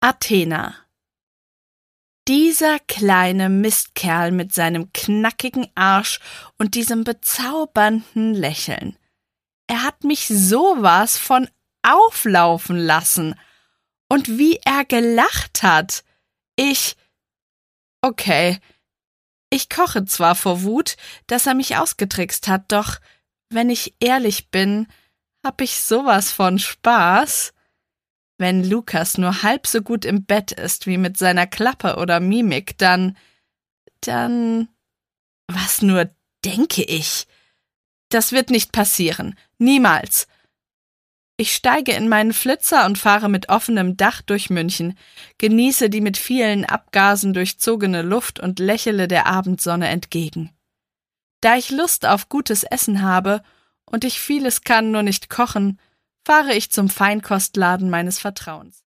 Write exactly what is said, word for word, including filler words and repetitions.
Athena. Dieser kleine Mistkerl mit seinem knackigen Arsch und diesem bezaubernden Lächeln. Er hat mich sowas von auflaufen lassen. Und wie er gelacht hat. Ich... Okay, ich koche zwar vor Wut, dass er mich ausgetrickst hat, doch, wenn ich ehrlich bin, hab ich sowas von Spaß. Wenn Lukas nur halb so gut im Bett ist wie mit seiner Klappe oder Mimik, dann... dann... Was nur denke ich? Das wird nicht passieren. Niemals. Ich steige in meinen Flitzer und fahre mit offenem Dach durch München, genieße die mit vielen Abgasen durchzogene Luft und lächele der Abendsonne entgegen. Da ich Lust auf gutes Essen habe und ich vieles kann, nur nicht kochen, fahre ich zum Feinkostladen meines Vertrauens.